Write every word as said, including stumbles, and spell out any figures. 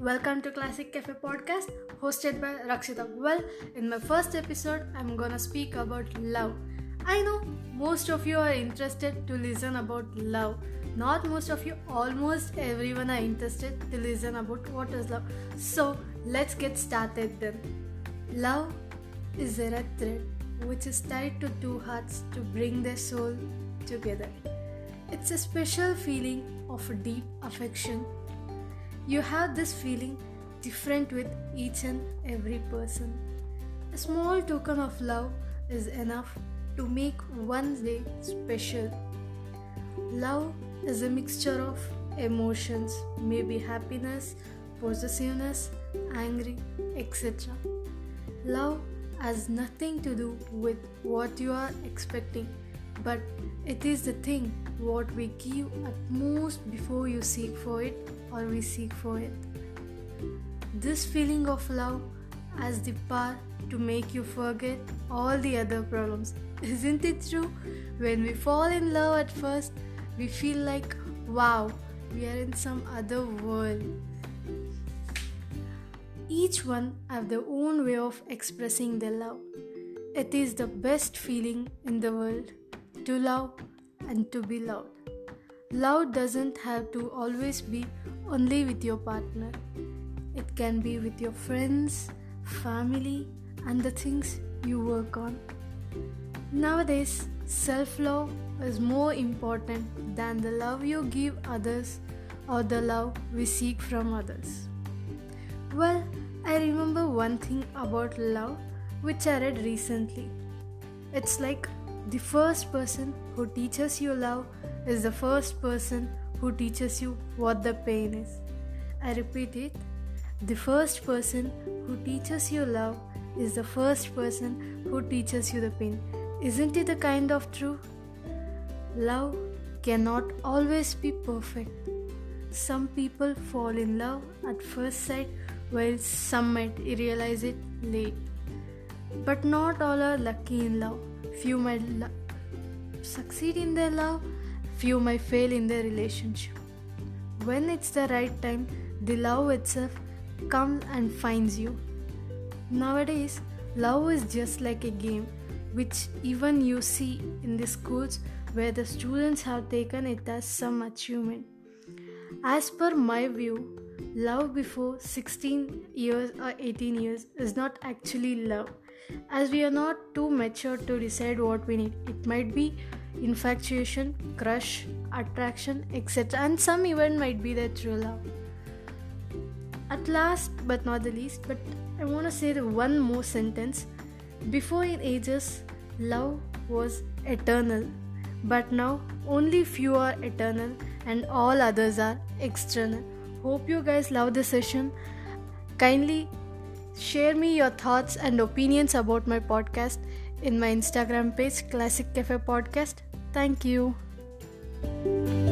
Welcome to Classic Cafe Podcast, hosted by Rakshita. Well, in my first episode, I'm gonna speak about love. I know most of you are interested to listen about love. Not most of you, almost everyone are interested to listen about what is love. So, let's get started then. Love is a red thread which is tied to two hearts to bring their soul together. It's a special feeling of deep affection. You have this feeling different with each and every person. A small token of love is enough to make one's day special. Love is a mixture of emotions, maybe happiness, possessiveness, angry, et cetera. Love has nothing to do with what you are expecting, but it is the thing what we give at most before you seek for it or we seek for it. This feeling of love has the power to make you forget all the other problems. Isn't it true? When we fall in love at first, we feel like, wow, we are in some other world. Each one have their own way of expressing their love. It is the best feeling in the world to love and to be loved. Love doesn't have to always be only with your partner. It can be with your friends, family, and the things you work on. Nowadays, self-love is more important than the love you give others or the love we seek from others. Well, I remember one thing about love which I read recently. It's like the first person who teaches you love is the first person who teaches you what the pain is. I repeat it. The first person who teaches you love is the first person who teaches you the pain. Isn't it a kind of true? Love cannot always be perfect. Some people fall in love at first sight, while some might realize it late. But not all are lucky in love. Few might lo- succeed in their love, few might fail in their relationship. When it's the right time, the love itself comes and finds you. Nowadays, love is just like a game, which even you see in the schools where the students have taken it as some achievement. As per my view, love before sixteen years or eighteen years is not actually love, as we are not too mature to decide what we need. It might be infatuation, crush, attraction, et cetera. And some even might be the true love. At last but not the least, but I want to say the one more sentence. Before in ages, love was eternal, but now only few are eternal and all others are external. Hope you guys love the session. Kindly share me your thoughts and opinions about my podcast in my Instagram page, Classic Cafe Podcast. Thank you.